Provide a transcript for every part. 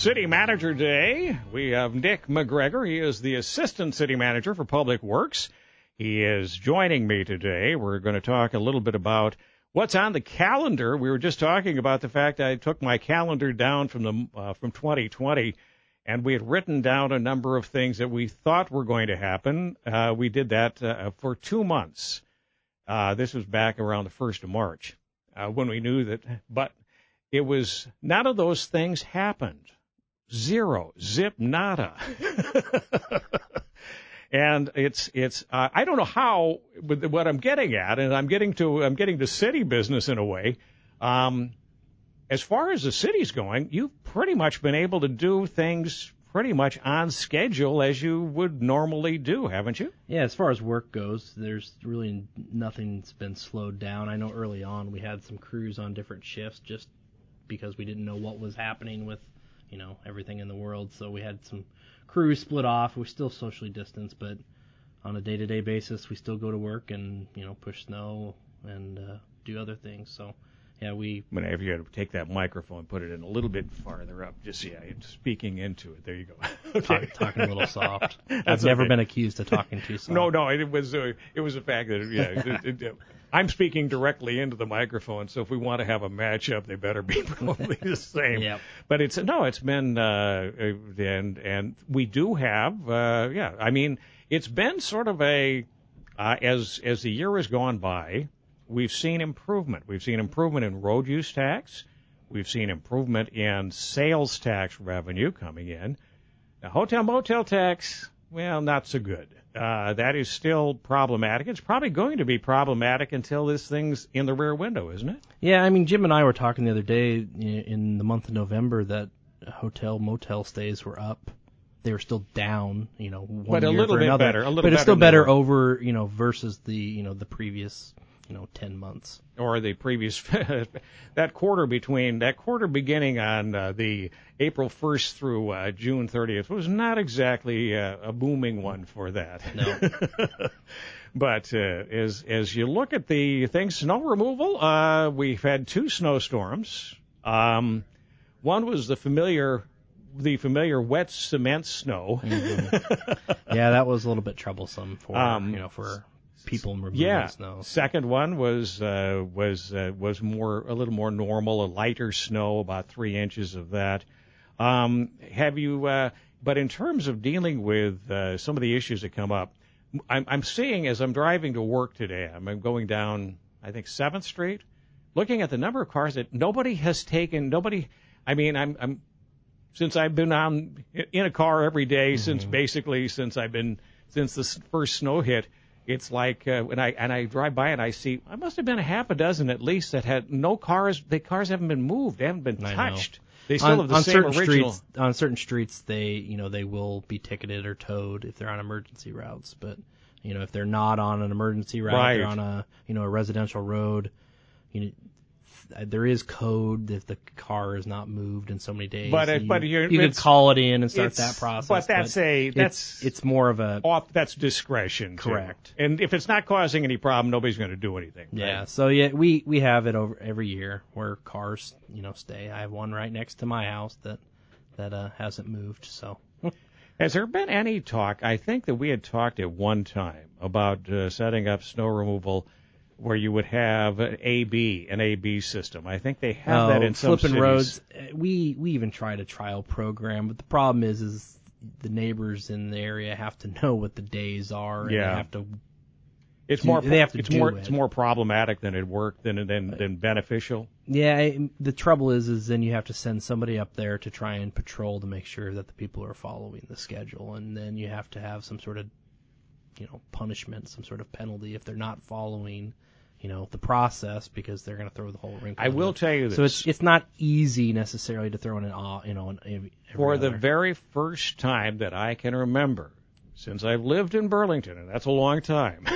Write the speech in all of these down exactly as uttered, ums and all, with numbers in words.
City Manager Day. We have Nick McGregor. He is the Assistant City Manager for Public Works. He is joining me today. We're going to talk a little bit about what's on the calendar. We were just talking about the fact I took my calendar down from the uh, from twenty twenty, and we had written down a number of things that we thought were going to happen. Uh, we did that uh, for two months. Uh, this was back around the first of March uh, when we knew that, but it was, none of those things happened. Zero, zip, nada. And it's, it's, uh, I don't know how, but what I'm getting at, and I'm getting to, I'm getting to city business in a way. Um, as far as the city's going, you've pretty much been able to do things pretty much on schedule as you would normally do, haven't you? Yeah, as far as work goes, there's really nothing's been slowed down. I know early on we had some crews on different shifts just because we didn't know what was happening with, you know, everything in the world. So we had some crews split off. We're still socially distanced, but on a day-to-day basis, we still go to work and, you know, push snow and uh, do other things. So, yeah, we... Whenever you had to take that microphone and put it in a little bit farther up, just, yeah, it's speaking into it. There you go. Okay. Talk, talking a little soft. I've never okay. been accused of talking too soft. No, no, it was uh, it was the fact that, yeah, it, it, it, I'm speaking directly into the microphone, so if we want to have a matchup, they better be probably the same. Yep. But it's, no, it's been, uh, and, and we do have, uh, yeah, I mean, it's been sort of a, uh, as, as the year has gone by, we've seen improvement. We've seen improvement in road use tax. We've seen improvement in sales tax revenue coming in. Now, hotel motel tax, well, not so good. Uh, that is still problematic. It's probably going to be problematic until this thing's in the rear window, isn't it? Yeah, I mean, Jim and I were talking the other day in the month of November that hotel motel stays were up. They were still down, you know, one but a year little for bit another. better. A little but it's better still better were. over, you know, versus the, you know, the previous, you know, ten months. Or the previous, that quarter between, that quarter beginning on uh, the April first through uh, June thirtieth was not exactly uh, a booming one for that. No. But uh, as as you look at the things, snow removal, uh, we've had two snowstorms. Um, one was the familiar, the familiar wet cement snow. Mm-hmm. Yeah, that was a little bit troublesome for um, you know for people removing yeah. snow. Second one was uh, was uh, was more a little more normal, a lighter snow, about three inches of that. Um, have you? Uh, but in terms of dealing with uh, some of the issues that come up, I'm, I'm seeing as I'm driving to work today, I'm, I'm going down, I think, seventh Street, looking at the number of cars that nobody has taken. Nobody. I mean, I'm, I'm since I've been on in a car every day mm-hmm. since basically since I've been since the first snow hit. It's like uh, when I and I drive by and I see I must have been a half a dozen at least that had no cars. The cars haven't been moved. They haven't been touched. They still on, have the on same certain original. Streets, on certain streets, they you know they will be ticketed or towed if they're on emergency routes. But you know if they're not on an emergency route, right. they're on a you know a residential road. You know, there is code if the car is not moved in so many days. But it, you, but you're, you could call it in and start that process. But that's but a that's it's, it's more of a off. That's discretion. Correct. Too. And if it's not causing any problem, nobody's going to do anything. Yeah. Right? So yeah, we we have it over every year where cars you know stay. I have one right next to my house that that uh, hasn't moved. So. Has there been any talk? I think that we had talked at one time about uh, setting up snow removal where you would have an A B, an A B system. I think they have oh, that in some flipping cities. roads. We we even tried a trial program, but the problem is is the neighbors in the area have to know what the days are, and yeah. they have to. It's do, more. They have to it's do more. it. It's more problematic than it worked than than than beneficial. Yeah. I, the trouble is, is then you have to send somebody up there to try and patrol to make sure that the people are following the schedule, and then you have to have some sort of, you know, punishment, some sort of penalty if they're not following, you know, the process because they're going to throw the whole wrinkle. I will it. tell you this. So it's it's not easy necessarily to throw in an, you know, an every for other. the very first time that I can remember since I've lived in Burlington, and that's a long time.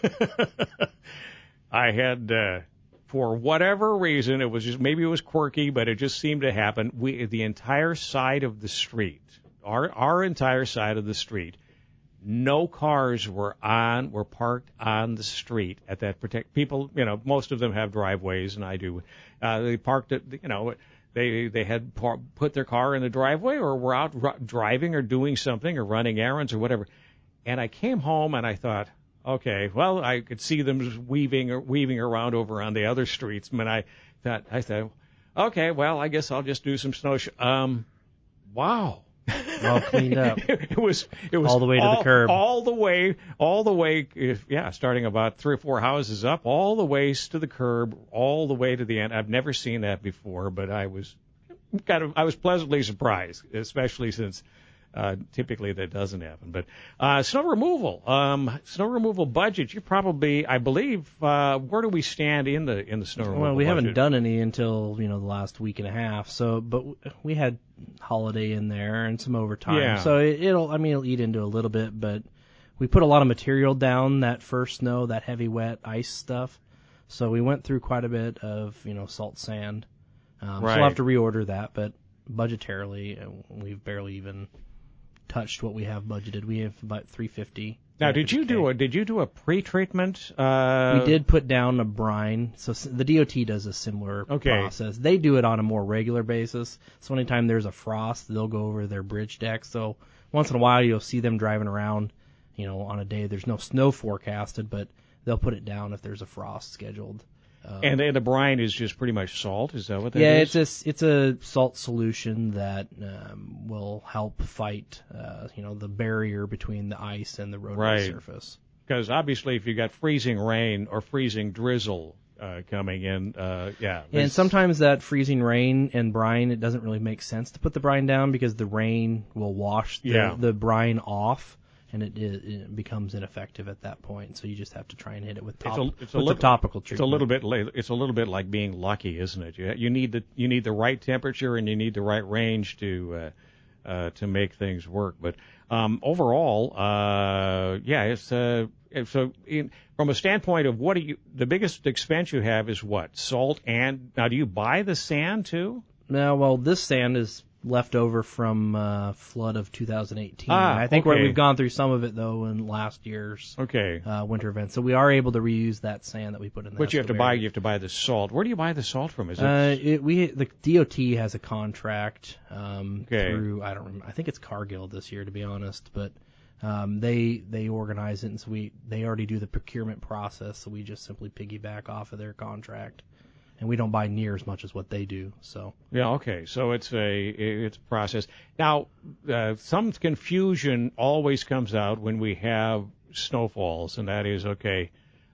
I had, uh, for whatever reason, it was just maybe it was quirky, but it just seemed to happen. We the entire side of the street, our our entire side of the street. No cars were on, were parked on the street at that protect. People, you know, most of them have driveways, and I do. Uh, they parked it, you know, they they had par- put their car in the driveway or were out r- driving or doing something or running errands or whatever. And I came home and I thought, okay, well, I could see them just weaving or weaving around over on the other streets. And I thought, I thought, okay, well, I guess I'll just do some snow. Sh- um, wow. All cleaned up. it was it was all the way to all, the curb. All the way, all the way. If, yeah, starting about three or four houses up, all the ways to the curb, all the way to the end. I've never seen that before, but I was kind of I was pleasantly surprised, especially since uh, typically that doesn't happen. But uh, snow removal, um, snow removal budget. You probably, I believe, uh, where do we stand in the in the snow removal? Well, we budget? haven't done any until you know the last week and a half. So, but we had holiday in there and some overtime. Yeah. So it, it'll, I mean, it'll eat into a little bit, but we put a lot of material down that first snow, that heavy wet ice stuff. So we went through quite a bit of you know salt sand. Um, right. So we'll have to reorder that, but budgetarily, uh, we've barely even touched what we have budgeted. We have about three hundred fifty. Now, did you do a did you do a pre-treatment? Uh, we did put down a brine. So the D O T does a similar okay. process. They do it on a more regular basis. So anytime there's a frost, they'll go over their bridge deck. So once in a while, you'll see them driving around. You know, on a day there's no snow forecasted, but they'll put it down if there's a frost scheduled. Um, and, and the brine is just pretty much salt. Is that what that yeah, is? it's a it's a salt solution that um, will help fight uh, you know the barrier between the ice and the roadway right. surface. Because obviously, if you got freezing rain or freezing drizzle uh, coming in, uh, yeah. And sometimes that freezing rain and brine, it doesn't really make sense to put the brine down because the rain will wash the, yeah. the brine off. And it, it, it becomes ineffective at that point, so you just have to try and hit it with, top, it's a, it's a with little, the topical treatment. It's a little bit like, it's a little bit like being lucky, isn't it? You, you need the you need the right temperature and you need the right range to uh, uh, to make things work. But um, overall, uh, yeah, it's uh, so in, from a standpoint of what do you the biggest expense you have is what salt and now do you buy the sand too? No, well, this sand is left over from uh, flood of two thousand eighteen. Ah, I think okay. we're, we've gone through some of it though in last year's okay. uh, winter event, so we are able to reuse that sand that we put in. The But you have to buy you have to buy the salt. Where do you buy the salt from? Is it? Uh, it we the D O T has a contract um, okay. through I don't remember. I think it's Cargill this year to be honest, but um, they they organize it and so we they already do the procurement process, so we just simply piggyback off of their contract. And we don't buy near as much as what they do. So yeah, okay. So it's a it's a process. Now, uh, some confusion always comes out when we have snowfalls, and that is okay.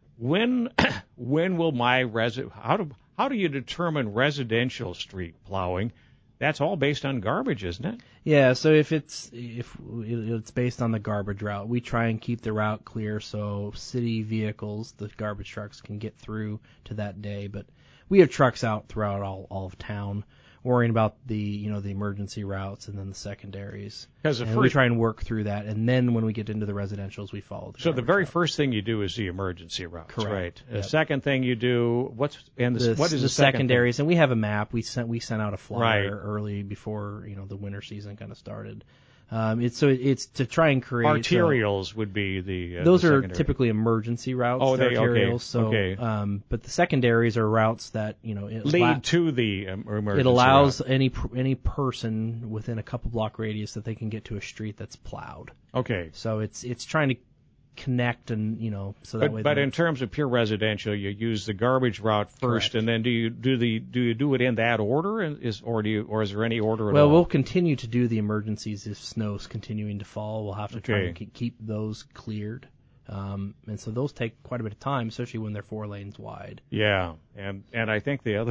When when will my resi- how do how do you determine residential street plowing? That's all based on garbage, isn't it? Yeah. So if it's if it's based on the garbage route, we try and keep the route clear so city vehicles, the garbage trucks, can get through to that day, but we have trucks out throughout all, all of town, worrying about the you know the emergency routes and then the secondaries. Because and first, we try and work through that, and then when we get into the residentials, we follow. The so the very route. first thing you do is the emergency routes, Correct. right? Yep. The second thing you do, what's and the, the, what is the, the second secondaries? thing? And we have a map. We sent we sent out a flyer Right. early before you know the winter season kind of started. Um, it's so it's to try and create arterials uh, would be the uh, those the are secondary. typically emergency routes. Oh, they arterials. okay. So, okay. Um, but the secondaries are routes that you know it lead la- to the um, emergency. It allows route. any any person within a couple block radius that they can get to a street that's plowed. Okay. So it's it's trying to connect and you know so that but, way. But they- in terms of pure residential, you use the garbage route first, Correct. and then do you do the do you do it in that order, and is or do you or is there any order at well, all? we'll continue to do the emergencies if snow's continuing to fall. We'll have to try Okay. and keep, keep those cleared. Um, and so those take quite a bit of time, especially when they're four lanes wide. Yeah, and and I think the other,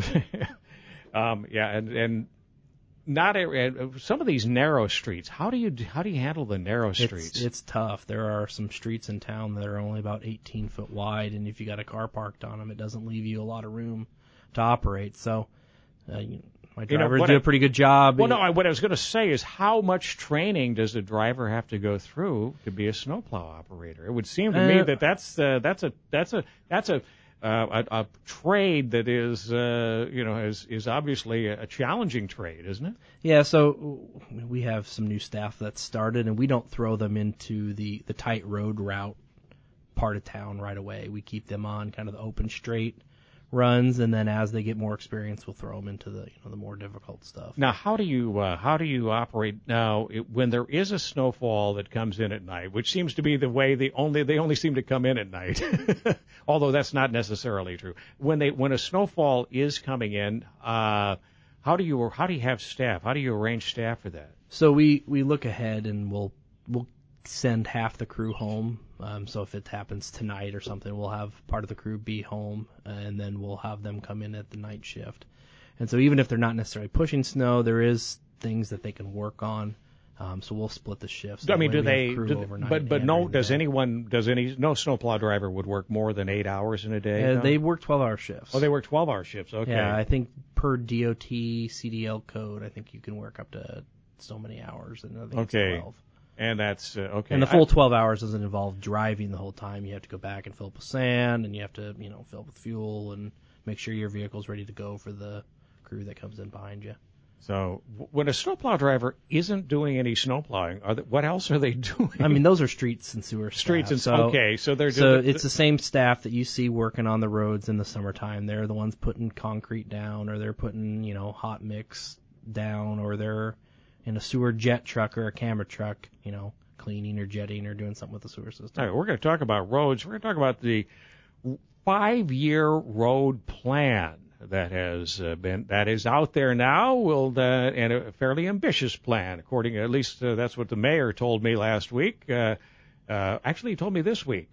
um, yeah, and and not a, some of these narrow streets. How do you how do you handle the narrow streets? It's, it's tough. There are some streets in town that are only about eighteen foot wide, and if you got a car parked on them, it doesn't leave you a lot of room to operate. So, uh, you, my You know, drivers what do I- a pretty good job. Well, no, I, what I was going to say is how much training does a driver have to go through to be a snowplow operator? It would seem to me Uh, that that's uh, that's a that's a that's a uh, a, a trade that is uh, you know is is obviously a challenging trade, isn't it? Yeah, so we have some new staff that started, and we don't throw them into the, the tight road route part of town right away. We keep them on kind of the open straight runs, and then as they get more experience, we'll throw them into the you know the more difficult stuff. Now, how do you uh, how do you operate now it, when there is a snowfall that comes in at night, which seems to be the way they only they only seem to come in at night, although that's not necessarily true. When they when a snowfall is coming in, uh, how do you how do you have staff? How do you arrange staff for that? So we, we look ahead and we'll we'll send half the crew home. Um, so if it happens tonight or something, we'll have part of the crew be home, and then we'll have them come in at the night shift. And so even if they're not necessarily pushing snow, there is things that they can work on. Um, so we'll split the shifts. I mean, do they? Do, but but no, does anyone? Does any? No snowplow driver would work more than eight hours in a day. Uh, no? They work twelve-hour shifts. Oh, they work twelve-hour shifts. Okay. Yeah, I think per D O T C D L code, I think you can work up to so many hours, and I think okay. it's twelve. And that's uh, okay. And the full twelve hours doesn't involve driving the whole time. You have to go back and fill up with sand, and you have to, you know, fill up with fuel and make sure your vehicle's ready to go for the crew that comes in behind you. So when a snowplow driver isn't doing any snowplowing, are they, what else are they doing? I mean, those are streets and sewer staff. Streets and so, okay, so they're so doing, it's the same staff that you see working on the roads in the summertime. They're the ones putting concrete down, or they're putting, you know, hot mix down, or they're in a sewer jet truck or a camera truck, you know, cleaning or jetting or doing something with the sewer system. All right, we're going to talk about roads. We're going to talk about the five-year road plan that has uh, been that is out there now, will uh, and a fairly ambitious plan, according at least uh, that's what the mayor told me last week. Uh, uh, actually, he told me this week.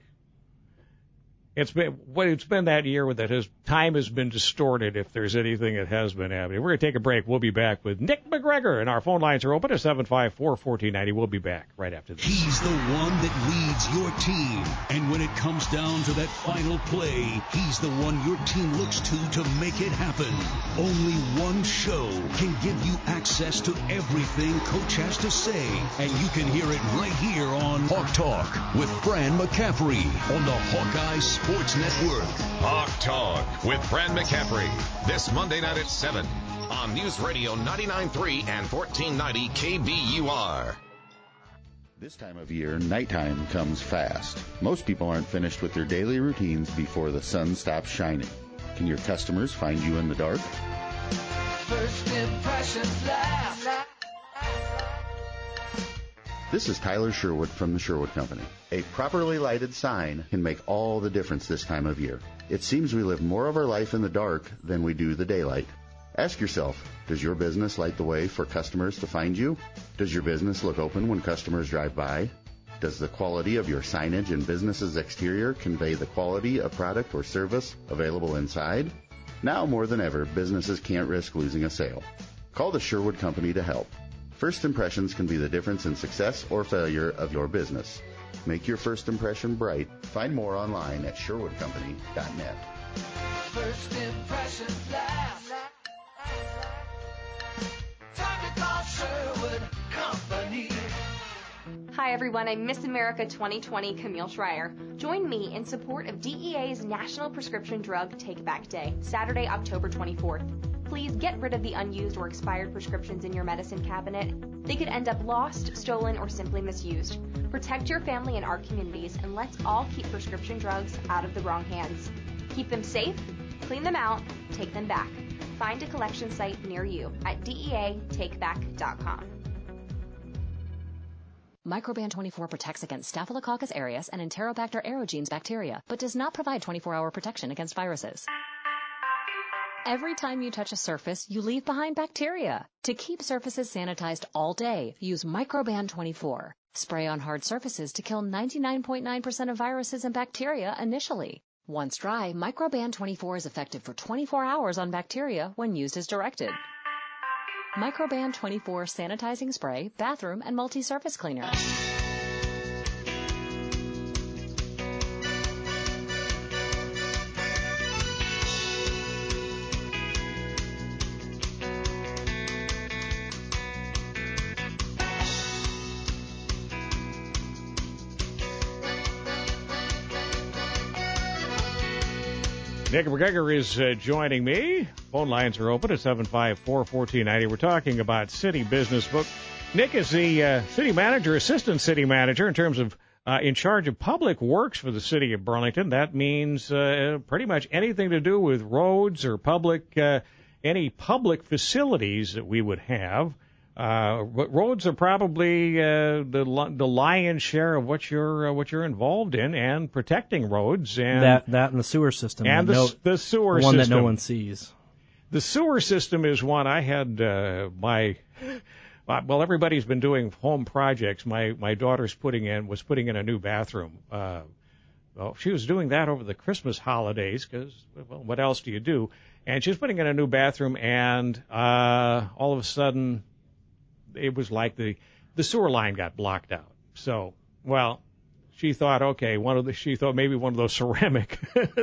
It's been well, it's been that year that his time has been distorted, if there's anything that has been happening. We're going to take a break. We'll be back with Nick McGregor, and our phone lines are open at seven five four, one four nine zero. We'll be back right after this. He's the one that leads your team, and when it comes down to that final play, he's the one your team looks to to make it happen. Only one show can give you access to everything Coach has to say, and you can hear it right here on Hawk Talk with Fran McCaffrey on the Hawkeye Sports Network. Hawk Talk with Fran McCaffrey. This Monday night at seven on News Radio ninety-nine point three and fourteen ninety K B U R. This time of year, nighttime comes fast. Most people aren't finished with their daily routines before the sun stops shining. Can your customers find you in the dark? First impressions last. This is Tyler Sherwood from the Sherwood Company. A properly lighted sign can make all the difference this time of year. It seems we live more of our life in the dark than we do the daylight. Ask yourself, does your business light the way for customers to find you? Does your business look open when customers drive by? Does the quality of your signage and business's exterior convey the quality of product or service available inside? Now more than ever, businesses can't risk losing a sale. Call the Sherwood Company to help. First impressions can be the difference in success or failure of your business. Make your first impression bright. Find more online at sherwood company dot net. First impressions last. Time to call Sherwood Company. Hi everyone, I'm Miss America twenty twenty Camille Schreier. Join me in support of D E A's National Prescription Drug Take Back Day, Saturday, October twenty-fourth. Please get rid of the unused or expired prescriptions in your medicine cabinet. They could end up lost, stolen, or simply misused. Protect your family and our communities, and let's all keep prescription drugs out of the wrong hands. Keep them safe, clean them out, take them back. Find a collection site near you at D E A take back dot com. Microban twenty-four protects against Staphylococcus aureus and Enterobacter aerogenes bacteria, but does not provide twenty-four hour protection against viruses. Every time you touch a surface, you leave behind bacteria. To keep surfaces sanitized all day, use Microban twenty-four. Spray on hard surfaces to kill ninety-nine point nine percent of viruses and bacteria initially. Once dry, Microban twenty-four is effective for twenty-four hours on bacteria when used as directed. Microban twenty-four sanitizing spray, bathroom, and multi-surface cleaner. Nick McGregor is uh, joining me. Phone lines are open at seven five four, one four nine zero. We're talking about City Business Book. Nick is the uh, city manager, assistant city manager in terms of uh, in charge of public works for the city of Burlington. That means uh, pretty much anything to do with roads or public, uh, any public facilities that we would have. Uh, but roads are probably uh, the the lion's share of what you're uh, what you're involved in, and protecting roads and that that and the sewer system and the, no, the sewer one system. that no one sees. The sewer system is one I had uh, my well everybody's been doing home projects. My my daughter's putting in was putting in a new bathroom. Uh, well, she was doing that over the Christmas holidays because well, what else do you do? And she was putting in a new bathroom, and uh, all of a sudden, it was like the the sewer line got blocked out. So, well, she thought, okay, one of the she thought maybe one of those ceramic.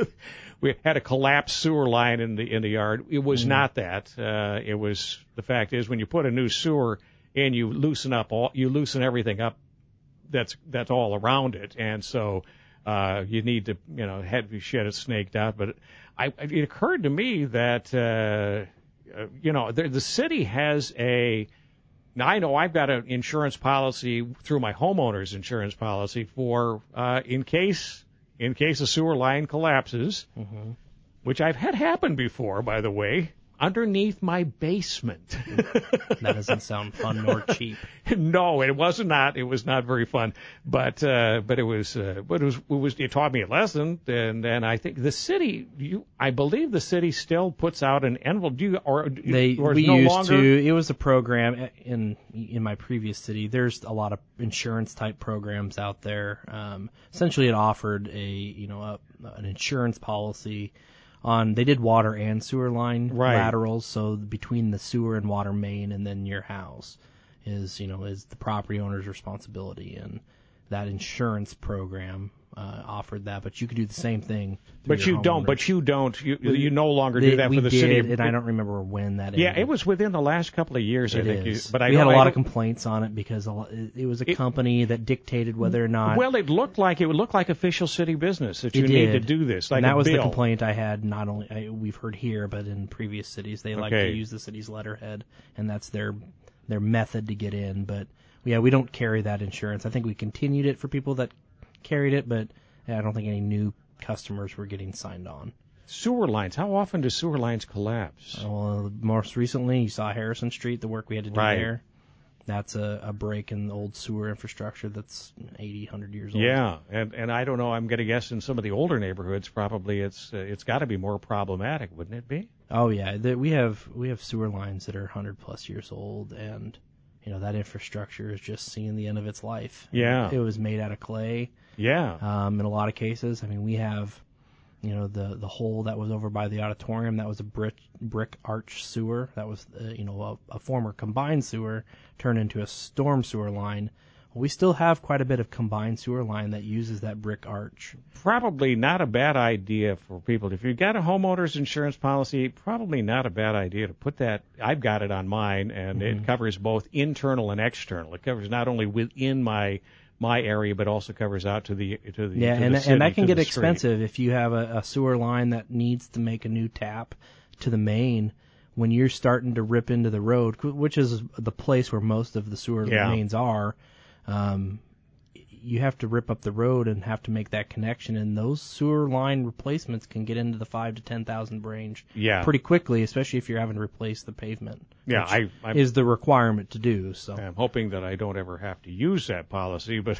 We had a collapsed sewer line in the in the yard. It was mm. not that. Uh, it was the fact is when you put a new sewer in, you loosen up all you loosen everything up. That's that's all around it, and so uh, you need to you know had to shed it snaked out. But I, it occurred to me that uh, uh, you know the, the city has a. Now, I know I've got an insurance policy through my homeowner's insurance policy for uh, in case in case a sewer line collapses, mm-hmm. which I've had happen before, by the way, underneath my basement. That doesn't sound fun nor cheap. No, it was not. It was not very fun, but uh, but it was. Uh, but it was. It was. It taught me a lesson, and and I think the city. You, I believe the city still puts out an envelope. Do you or they or we no used longer? to. It was a program in in my previous city. There's a lot of insurance type programs out there. Um, essentially, it offered a you know a, an insurance policy. On they did water and sewer line right. laterals, so between the sewer and water main and then your house is you know is the property owner's responsibility, and that insurance program uh, offered that. But you could do the same thing. But you don't. But you don't. You we, you no longer they, do that we for the did, city. And I don't remember when that. Yeah, ended. it was within the last couple of years. It I think. is. You, but I we had a I lot of complaints on it because a lot, it, it was a it, company that dictated whether or not. Well, it looked like it would look like official city business that you it need did. to do this. Like and that a was bill. the complaint I had. Not only I, we've heard here, but in previous cities, they like okay. to use the city's letterhead, and that's their their method to get in. But yeah, we don't carry that insurance. I think we continued it for people that carried it, but yeah, I don't think any new customers were getting signed on. Sewer lines. How often do sewer lines collapse? Well, most recently, you saw Harrison Street, the work we had to do right. there. That's a, a break in the old sewer infrastructure that's eighty, one hundred years old. Yeah, and and I don't know. I'm going to guess in some of the older neighborhoods, probably it's uh, it's got to be more problematic, wouldn't it be? Oh yeah, the, we have we have sewer lines that are one hundred plus years old, and you know that infrastructure is just seeing the end of its life. Yeah, it was made out of clay. Yeah. Um, in a lot of cases, I mean, we have, you know, the the hole that was over by the auditorium, that was a brick brick arch sewer. That was, uh, you know, a, a former combined sewer turned into a storm sewer line. We still have quite a bit of combined sewer line that uses that brick arch. Probably not a bad idea for people. If you've got a homeowner's insurance policy, probably not a bad idea to put that. I've got it on mine, and mm-hmm. it covers both internal and external. It covers not only within my my area, but also covers out to the to the yeah, to and the city, and that can get the expensive if you have a, a sewer line that needs to make a new tap to the main. When you're starting to rip into the road, which is the place where most of the sewer yeah. mains are, um, you have to rip up the road and have to make that connection. And those sewer line replacements can get into the five to ten thousand range yeah. pretty quickly, especially if you're having to replace the pavement. Yeah, which I I'm, is the requirement to do. So I'm hoping that I don't ever have to use that policy, but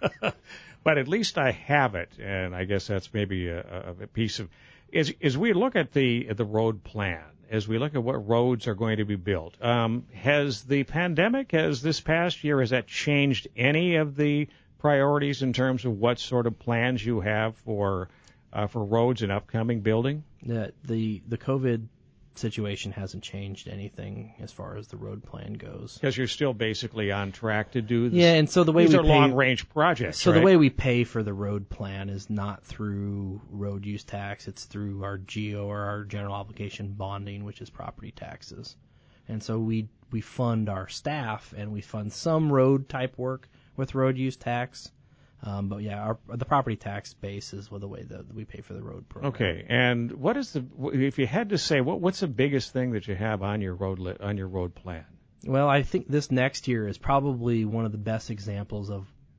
but at least I have it, and I guess that's maybe a, a piece of as as we look at the the road plan. As we look at what roads are going to be built, um, has the pandemic, has this past year, has that changed any of the priorities in terms of what sort of plans you have for uh, for roads and upcoming building? The, the the COVID situation hasn't changed anything as far as the road plan goes. Because you're still basically on track to do this. Yeah, and so the way these we are pay, long-range projects, So right? the way we pay for the road plan is not through road use tax. It's through our G O or our general obligation bonding, which is property taxes. And so we we fund our staff and we fund some road type work with road use tax. Um, but yeah, our, the property tax base is the way that we pay for the road program. Okay, and what is the if you had to say what what's the biggest thing that you have on your road li- on your road plan? Well, I think this next year is probably one of the best examples of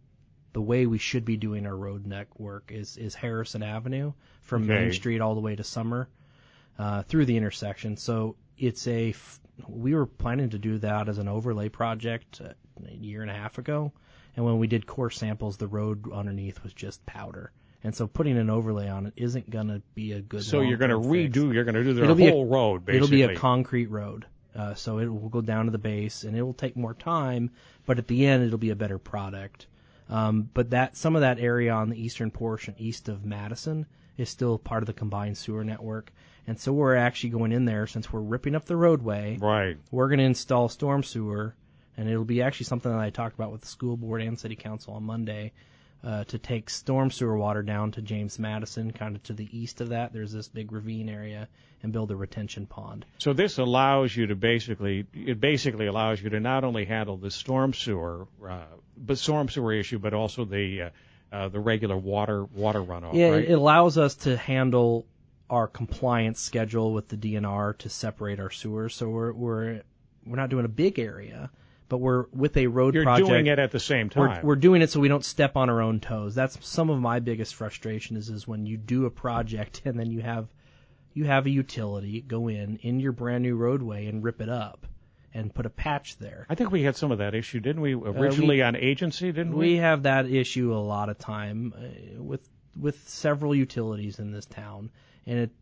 the way we should be doing our road network is, is Harrison Avenue from Okay. Main Street all the way to Summer uh, through the intersection. So it's a f- we were planning to do that as an overlay project uh, a year and a half ago, and when we did core samples, the road underneath was just powder. And so putting an overlay on it isn't going to be a good. So you're going to long-term redo, fix. you're going to do the It'll be whole a, road, basically. It'll be a concrete road. Uh, so it will go down to the base, and it will take more time, but at the end, it'll be a better product. Um, but that some of that area on the eastern portion, east of Madison, is still part of the combined sewer network. And so we're actually going in there, since we're ripping up the roadway, Right. we're going to install storm sewer, and it'll be actually something that I talked about with the school board and city council on Monday, uh, to take storm sewer water down to James Madison, kind of to the east of that. There's this big ravine area, and build a retention pond. So this allows you to basically, it basically allows you to not only handle the storm sewer, uh, but storm sewer issue, but also the uh, uh, the regular water water runoff. Yeah, right? it allows us to handle our compliance schedule with the D N R to separate our sewers. So we're we're we're not doing a big area, but we're with a road You're project. doing it at the same time. We're, we're doing it so we don't step on our own toes. That's some of my biggest frustration is is when you do a project and then you have you have a utility go in in your brand new roadway and rip it up and put a patch there. I think we had some of that issue, didn't we? Originally uh, we, on agency, didn't we? We have that issue a lot of time uh, with with several utilities in this town, and it,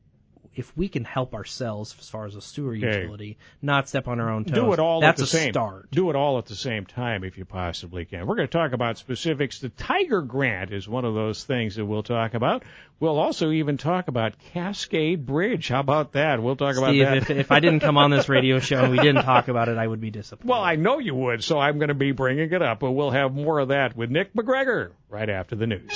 if we can help ourselves as far as a sewer okay. utility, not step on our own toes, do it all that's at the a same start. Do it all at the same time if you possibly can. We're going to talk about specifics. The Tiger Grant is one of those things that we'll talk about. We'll also even talk about Cascade Bridge. How about that? We'll talk Steve, about that. if, if I didn't come on this radio show and we didn't talk about it, I would be disappointed. Well, I know you would, so I'm going to be bringing it up, but we'll have more of that with Nick McGregor right after the news.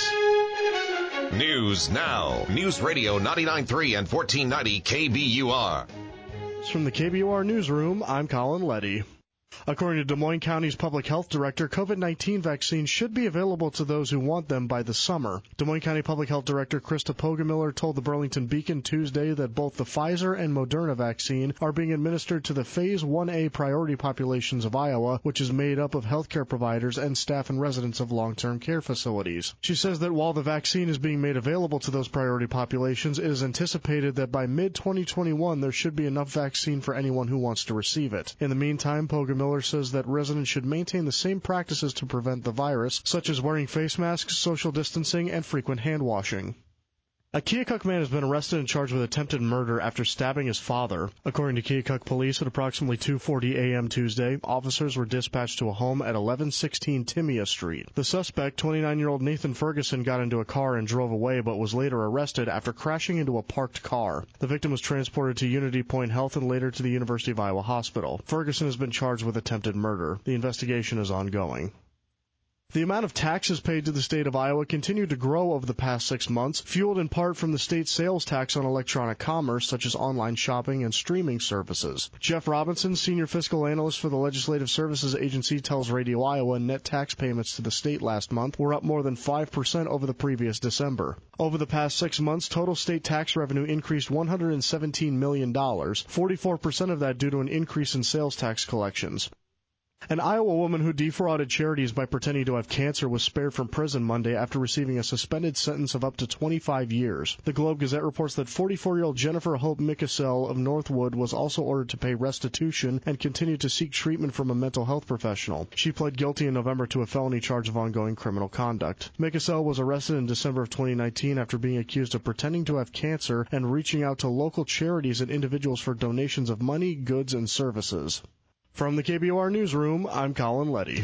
News now. News Radio ninety-nine point three and fourteen ninety K B U R. From the K B U R Newsroom, I'm Colin Letty. According to Des Moines County's public health director, COVID nineteen vaccines should be available to those who want them by the summer. Des Moines County Public Health Director Krista Pogemiller told the Burlington Beacon Tuesday that both the Pfizer and Moderna vaccine are being administered to the Phase one A priority populations of Iowa, which is made up of healthcare providers and staff and residents of long-term care facilities. She says that while the vaccine is being made available to those priority populations, it is anticipated that by mid twenty twenty-one there should be enough vaccine for anyone who wants to receive it. In the meantime, Pogemiller Miller says that residents should maintain the same practices to prevent the virus, such as wearing face masks, social distancing, and frequent hand washing. A Keokuk man has been arrested and charged with attempted murder after stabbing his father. According to Keokuk police, at approximately two forty a.m. Tuesday, officers were dispatched to a home at eleven sixteen Timia Street. The suspect, twenty-nine-year-old Nathan Ferguson, got into a car and drove away but was later arrested after crashing into a parked car. The victim was transported to Unity Point Health and later to the University of Iowa Hospital. Ferguson has been charged with attempted murder. The investigation is ongoing. The amount of taxes paid to the state of Iowa continued to grow over the past six months, fueled in part from the state's sales tax on electronic commerce, such as online shopping and streaming services. Jeff Robinson, senior fiscal analyst for the Legislative Services Agency, tells Radio Iowa net tax payments to the state last month were up more than five percent over the previous December. Over the past six months, total state tax revenue increased one hundred seventeen million dollars, forty-four percent of that due to an increase in sales tax collections. An Iowa woman who defrauded charities by pretending to have cancer was spared from prison Monday after receiving a suspended sentence of up to twenty-five years. The Globe-Gazette reports that forty-four-year-old Jennifer Hope Micasell of Northwood was also ordered to pay restitution and continued to seek treatment from a mental health professional. She pled guilty in November to a felony charge of ongoing criminal conduct. Micasell was arrested in December of twenty nineteen after being accused of pretending to have cancer and reaching out to local charities and individuals for donations of money, goods, and services. From the K B U R Newsroom, I'm Colin Letty.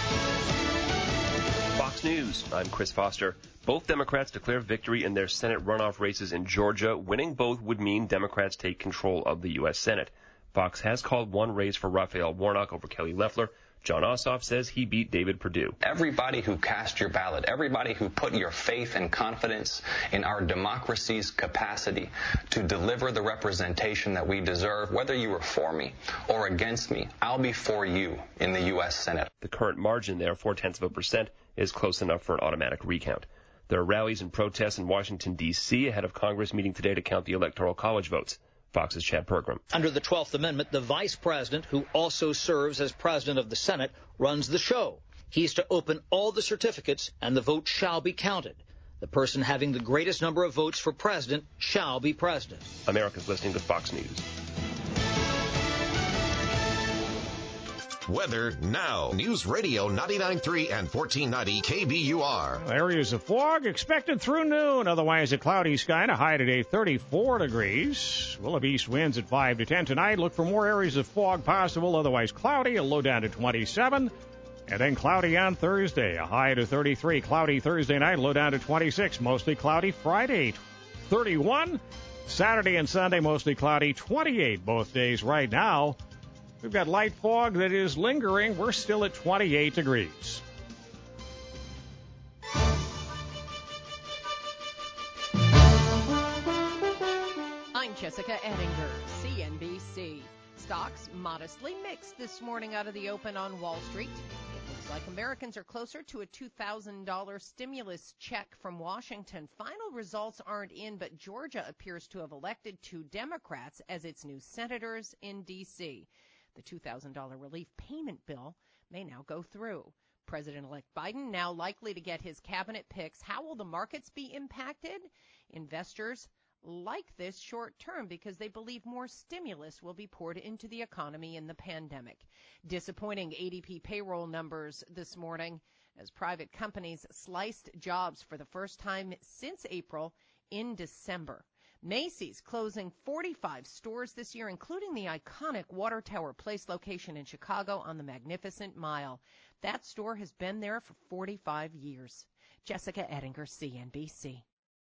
Fox News, I'm Chris Foster. Both Democrats declare victory in their Senate runoff races in Georgia. Winning both would mean Democrats take control of the U S Senate. Fox has called one race for Raphael Warnock over Kelly Loeffler. John Ossoff says he beat David Perdue. Everybody who cast your ballot, everybody who put your faith and confidence in our democracy's capacity to deliver the representation that we deserve, whether you were for me or against me, I'll be for you in the U S Senate. The current margin there, four-tenths of a percent, is close enough for an automatic recount. There are rallies and protests in Washington, D C ahead of Congress meeting today to count the Electoral College votes. Fox's Chad Pergram. Under the twelfth Amendment, the vice president, who also serves as president of the Senate, runs the show. He's to open all the certificates, and the vote shall be counted. The person having the greatest number of votes for president shall be president. America's listening to Fox News. Weather now. News Radio ninety-nine point three and fourteen ninety K B U R. Areas of fog expected through noon. Otherwise, a cloudy sky and a high today, thirty-four degrees. We'll have east winds at five to ten tonight. Look for more areas of fog possible. Otherwise, cloudy, a low down to twenty-seven. And then cloudy on Thursday, a high to thirty-three. Cloudy Thursday night, low down to twenty-six. Mostly cloudy Friday, thirty-one. Saturday and Sunday, mostly cloudy, twenty-eight both days right now. We've got light fog that is lingering. We're still at twenty-eight degrees. I'm Jessica Ettinger, C N B C. Stocks modestly mixed this morning out of the open on Wall Street. It looks like Americans are closer to a two thousand dollars stimulus check from Washington. Final results aren't in, but Georgia appears to have elected two Democrats as its new senators in D C The two thousand dollars relief payment bill may now go through. President-elect Biden now likely to get his cabinet picks. How will the markets be impacted? Investors like this short term because they believe more stimulus will be poured into the economy in the pandemic. Disappointing A D P payroll numbers this morning as private companies sliced jobs for the first time since April in December. Macy's closing forty-five stores this year, including the iconic Water Tower Place location in Chicago on the Magnificent Mile. That store has been there for forty-five years. Jessica Ettinger, C N B C.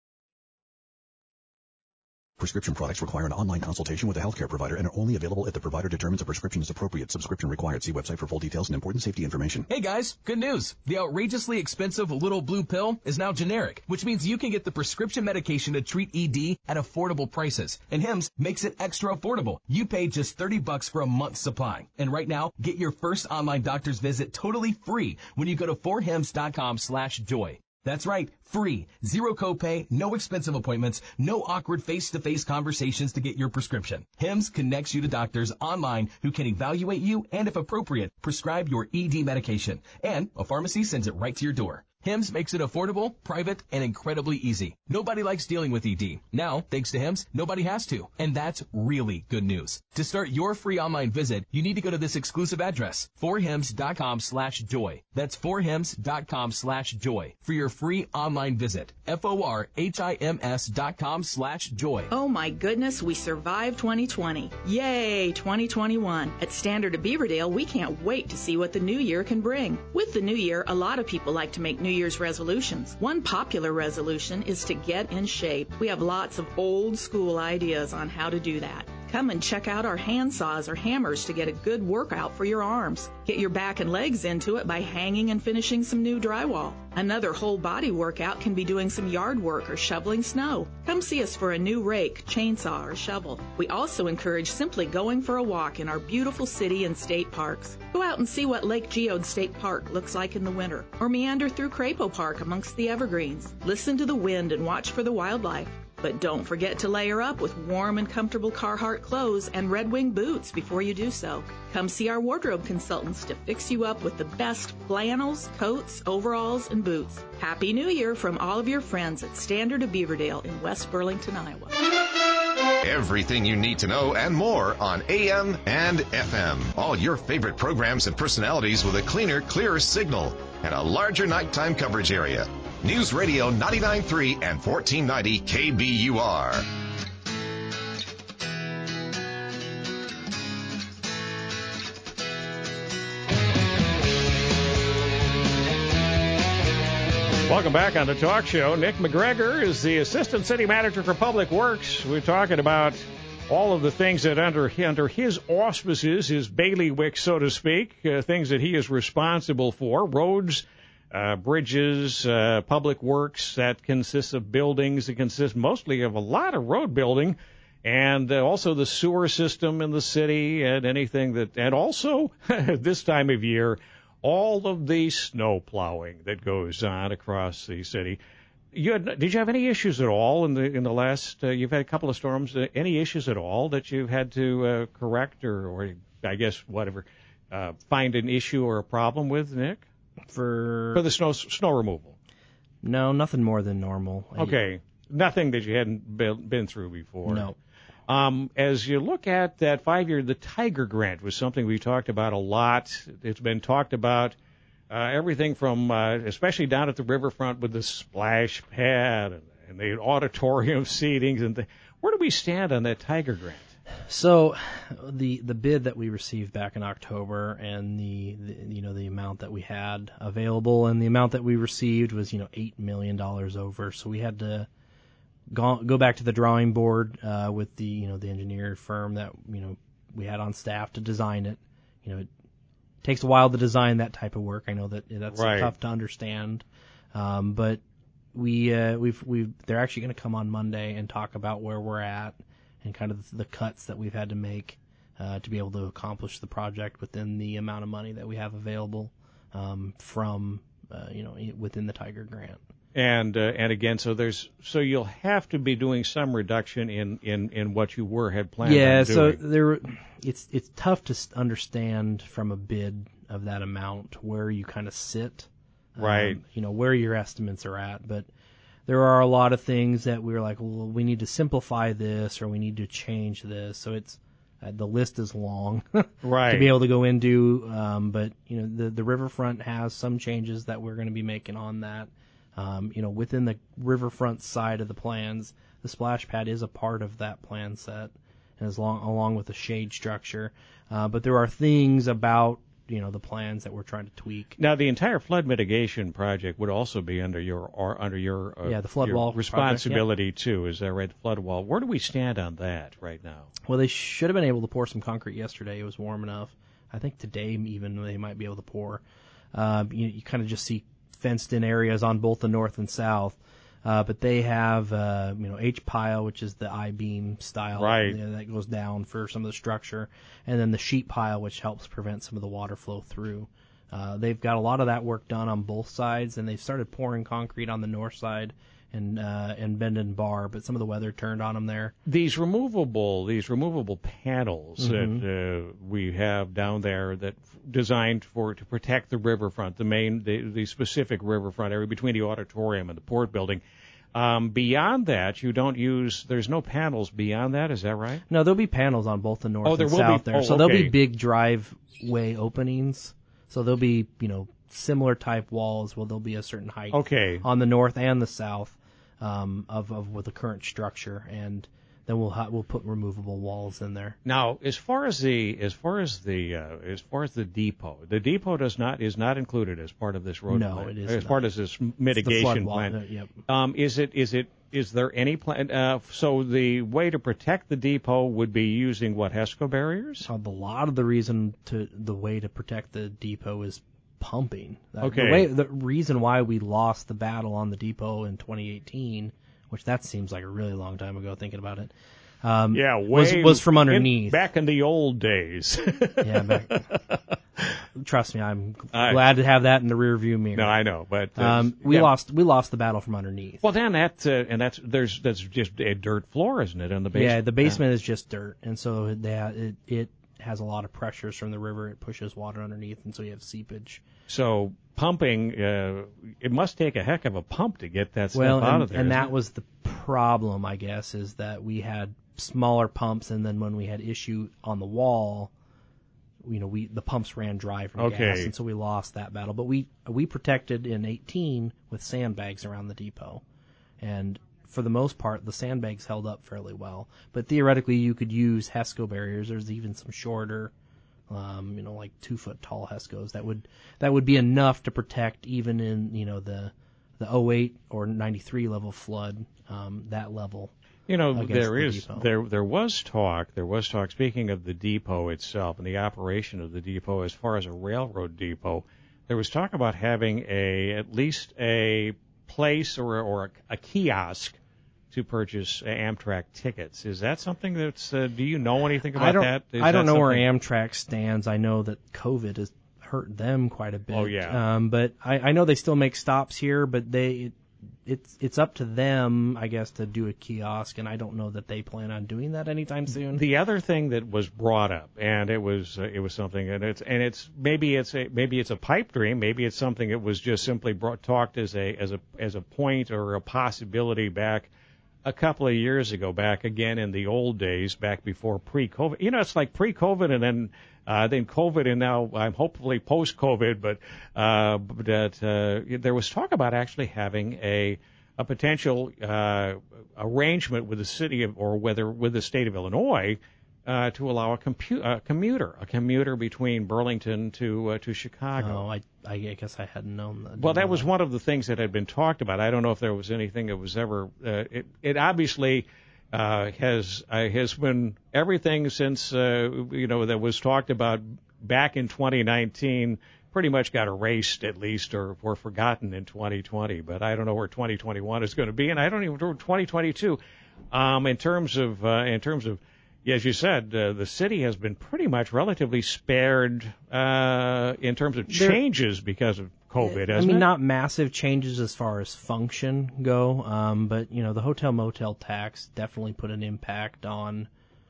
Prescription products require an online consultation with a healthcare provider and are only available if the provider determines a prescription is appropriate. Subscription required. See website for full details and important safety information. Hey guys, good news. The outrageously expensive little blue pill is now generic, which means you can get the prescription medication to treat E D at affordable prices. And Hims makes it extra affordable. You pay just thirty bucks for a month's supply. And right now, get your first online doctor's visit totally free when you go to four hims dot com slash joy. That's right, free, zero copay, no expensive appointments, no awkward face-to-face conversations to get your prescription. Hims connects you to doctors online who can evaluate you and, if appropriate, prescribe your E D medication. And a pharmacy sends it right to your door. Hims makes it affordable, private, and incredibly easy. Nobody likes dealing with E D. Now, thanks to Hims, nobody has to. And that's really good news. To start your free online visit, you need to go to this exclusive address, four hims dot com slash joy. That's four hims dot com slash joy for your free online visit. F O R H I M S dot com slash joy. Oh my goodness, we survived twenty twenty. Yay, twenty twenty-one. At Standard of Beaverdale, we can't wait to see what the new year can bring. With the new year, a lot of people like to make New Year's resolutions. One popular resolution is to get in shape. We have lots of old school ideas on how to do that. Come and check out our hand saws or hammers to get a good workout for your arms. Get your back and legs into it by hanging and finishing some new drywall. Another whole body workout can be doing some yard work or shoveling snow. Come see us for a new rake, chainsaw, or shovel. We also encourage simply going for a walk in our beautiful city and state parks. Go out and see what Lake Geode State Park looks like in the winter, or meander through Crapo Park amongst the evergreens. Listen to the wind and watch for the wildlife. But don't forget to layer up with warm and comfortable Carhartt clothes and Red Wing boots before you do so. Come see our wardrobe consultants to fix you up with the best flannels, coats, overalls, and boots. Happy New Year from all of your friends at Standard of Beaverdale in West Burlington, Iowa. Everything you need to know and more on A M and F M. All your favorite programs and personalities with a cleaner, clearer signal and a larger nighttime coverage area. News Radio ninety-nine point three and fourteen ninety K B U R. Welcome back on the talk show. Nick McGregor is the Assistant City Manager for Public Works. We're talking about all of the things that under under his auspices, his bailiwick, so to speak, uh, things that he is responsible for, roads, Uh, bridges, uh, public works that consists of buildings. It consists mostly of a lot of road building, and uh, also the sewer system in the city, and anything that, and also this time of year, all of the snow plowing that goes on across the city. You had, did you have any issues at all in the in the last? Uh, you've had a couple of storms. Uh, any issues at all that you've had to uh, correct, or, or I guess whatever, uh, find an issue or a problem with, Nick? For for the snow snow removal. No, nothing more than normal. Okay, nothing that you hadn't been, been through before. No. Um, as you look at that five-year, the Tiger Grant was something we talked about a lot. It's been talked about uh, everything from, uh, especially down at the riverfront with the splash pad and, and the auditorium seatings. And the, where do we stand on that Tiger Grant? So, the the bid that we received back in October, and the, the you know the amount that we had available, and the amount that we received was you know eight million dollars over. So we had to go go back to the drawing board uh, with the you know the engineer firm that you know we had on staff to design it. You know, it takes a while to design that type of work. I know that that's Right. tough to understand, um, but we uh, we've we've they're actually going to come on Monday and talk about where we're at and kind of the cuts that we've had to make uh, to be able to accomplish the project within the amount of money that we have available um, from uh, you know within the Tiger Grant. And uh, and again, so there's so you'll have to be doing some reduction in, in, in what you were had planned Yeah, on so doing. there it's it's tough to s- understand from a bid of that amount where you kind of sit, Right. Um, you know where your estimates are at, but there are a lot of things that we're like, well, we need to simplify this or we need to change this. So it's uh, the list is long Right. to be able to go into, um, but you know the the riverfront has some changes that we're going to be making on that. Um, you know, within the riverfront side of the plans, the splash pad is a part of that plan set, and as long along with the shade structure. Uh, but there are things about you know the plans that we're trying to tweak. Now, the entire flood mitigation project would also be under your or under your uh, Yeah, the flood your wall project, responsibility too. Is that right? The flood wall. Where do we stand on that right now? Well, they should have been able to pour some concrete yesterday. It was warm enough. I think today even they might be able to pour. Uh, you, you kind of just see fenced-in areas on both the north and south. Uh, but they have, uh, you know, H-pile, which is the I-beam style Right. you know, that goes down for some of the structure, and then the sheet pile, which helps prevent some of the water flow through. Uh, they've got a lot of that work done on both sides, and they've started pouring concrete on the north side and uh, and bend and bar, but some of the weather turned on them there. These removable these removable panels Mhm. that uh, we have down there that designed for to protect the riverfront, the main the, the specific riverfront area between the auditorium and the port building. Um, beyond that, you don't use. There's no panels beyond that. Is that right? No, there'll be panels on both the north Oh, there and will be- south there. oh, so there'll okay. be big driveway openings. So there'll be, you know, similar type walls. Well, there'll be a certain height Okay. on the north and the south um, of of with the current structure, and then we'll ha- we'll put removable walls in there. Now, as far as the as far as the uh, as far as the depot, the depot does not is not included as part of this road No, plan. it is as not. part of this It's the mitigation flood wall, plan. uh, yep. Um, is it is it is there any plan? Uh, so the way to protect the depot would be using what HESCO barriers? A lot of the reason to the way to protect the depot is pumping. That- Okay. The, way, the reason why we lost the battle on the depot in twenty eighteen, which that seems like a really long time ago thinking about it, um, Yeah, was, way was from in- underneath. back in the old days. yeah, back, trust me, I'm I- glad to have that in the rear view mirror. No, I know, but uh, um, we yeah. lost we lost the battle from underneath. Well, then that uh, and that's there's that's just a dirt floor, isn't it, in the basement? Yeah, the basement is just dirt, and so that it it has a lot of pressures from the river. It pushes water underneath, and so you have seepage. So pumping, uh, it must take a heck of a pump to get that stuff Well, out and, of there. and isn't that it? was the problem, I guess, is that we had smaller pumps, and then when we had issue on the wall, you know, we the pumps ran dry from Okay. gas, and so we lost that battle. But we we protected in eighteen with sandbags around the depot, and for the most part, the sandbags held up fairly well. But theoretically, you could use HESCO barriers. There's even some shorter, um, you know, like two foot tall HESCOs that would that would be enough to protect even in you know the the oh eight or ninety-three level flood, um, that level. You know, against there the is depot. there there was talk. There was talk. Speaking of the depot itself and the operation of the depot, as far as a railroad depot, there was talk about having a at least a place or or a, a kiosk to purchase Amtrak tickets. Is that something that's? Uh, do you know anything about I don't, that? Is I don't that know where something- Amtrak stands. I know that COVID has hurt them quite a bit. Oh, yeah. Um, but I, I know they still make stops here, but they it's it's up to them, I guess, to do a kiosk, and I don't know that they plan on doing that anytime soon. The other thing that was brought up, and it was uh, it was something, and it's and it's maybe it's a maybe it's a pipe dream, maybe it's something that was just simply brought, talked as a as a as a point or a possibility back a couple of years ago, back again in the old days, back before pre-COVID. You know, it's like pre-COVID and then uh, then COVID, and now I'm hopefully post-COVID. But uh, that uh, there was talk about actually having a a potential uh, arrangement with the city of, or whether with the state of Illinois uh, to allow a, compu- a commuter, a commuter between Burlington to uh, to Chicago. Oh, I I guess I hadn't known that. Well, that was one of the things that had been talked about. I don't know if there was anything that was ever. Uh, it, it obviously uh, has uh, has been everything since uh, you know that was talked about back in twenty nineteen. Pretty much got erased, at least, or were forgotten in twenty twenty. But I don't know where twenty twenty-one is going to be, and I don't even know where twenty twenty-two. Um, in terms of uh, in terms of as you said, uh, the city has been pretty much relatively spared uh, in terms of changes there, because of COVID, hasn't I mean, it? not massive changes as far as function go, um, but, you know, the hotel motel tax definitely put an impact on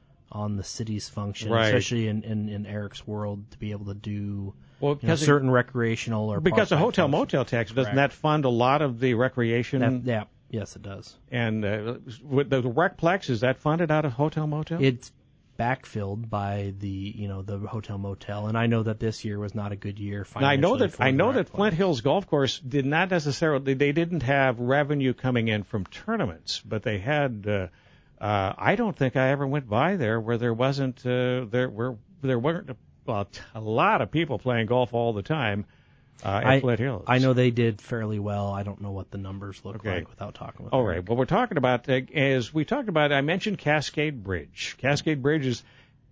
on the city's function, right. especially in, in, in Eric's world, to be able to do well, you know, certain it, recreational or because the hotel function. motel tax, doesn't Correct. that fund a lot of the recreation? That, yeah. Yes, it does. And uh, with the Recplex, is that funded out of hotel motel? It's backfilled by the you know the hotel motel, and I know that this year was not a good year financially. Now, I know that for I know the that Flint Hills Golf Course did not necessarily they didn't have revenue coming in from tournaments, but they had. Uh, uh, I don't think I ever went by there where there wasn't uh, there where there weren't well, a lot of people playing golf all the time. Uh, at I, Flint Hills. I know they did fairly well. I don't know what the numbers look okay. like without talking with All them. right. Well, we're talking about, uh, as we talked about, I mentioned Cascade Bridge. Cascade Bridge is,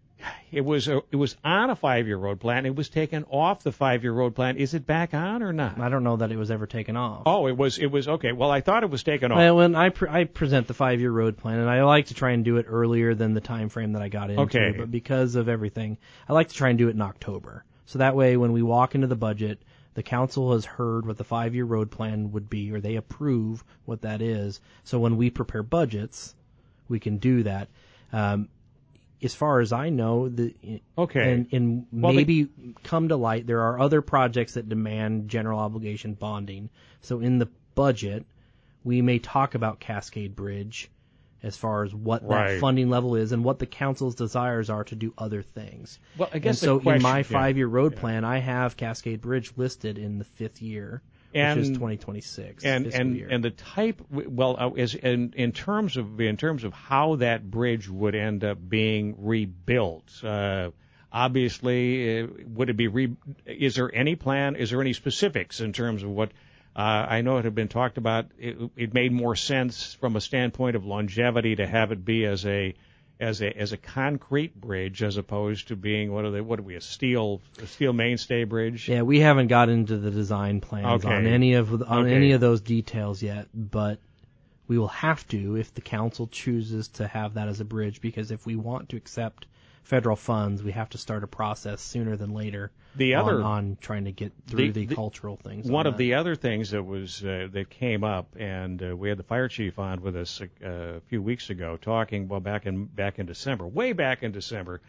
it was a, it was on a five-year road plan. It was taken off the five-year road plan. Is it back on or not? I don't know that it was ever taken off. Oh, it was, it was, okay. Well, I thought it was taken off. Well, when I, pre- I present the five-year road plan, and I like to try and do it earlier than the time frame that I got into, okay. but because of everything, I like to try and do it in October. So that way, when we walk into the budget, the council has heard what the five-year road plan would be, or they approve what that is. So when we prepare budgets, we can do that. Um, as far as I know, the okay, and, and well, maybe the, come to light, there are other projects that demand general obligation bonding. So in the budget, we may talk about Cascade Bridge as far as what right. that funding level is and what the council's desires are to do other things. Well, I guess and so the question, in my five-year yeah, road yeah. plan, I have Cascade Bridge listed in the fifth year, and, which is twenty twenty-six. And and year. and the type, well, uh, is in in terms of in terms of how that bridge would end up being rebuilt. Uh, obviously, uh, would it be? Re- is there any plan? Is there any specifics in terms of what? Uh, I know it had been talked about. It, it made more sense from a standpoint of longevity to have it be as a as a as a concrete bridge as opposed to being what are they? What are we? A steel a steel mainstay bridge? Yeah, we haven't got into the design plans okay. on any of on okay. any of those details yet, but we will have to if the council chooses to have that as a bridge, because if we want to accept federal funds, we have to start a process sooner than later. The other on, on trying to get through the, the, the cultural things. One on of that. the other things that was uh, that came up, and uh, we had the fire chief on with us a, a few weeks ago, talking well back in back in December, way back in December,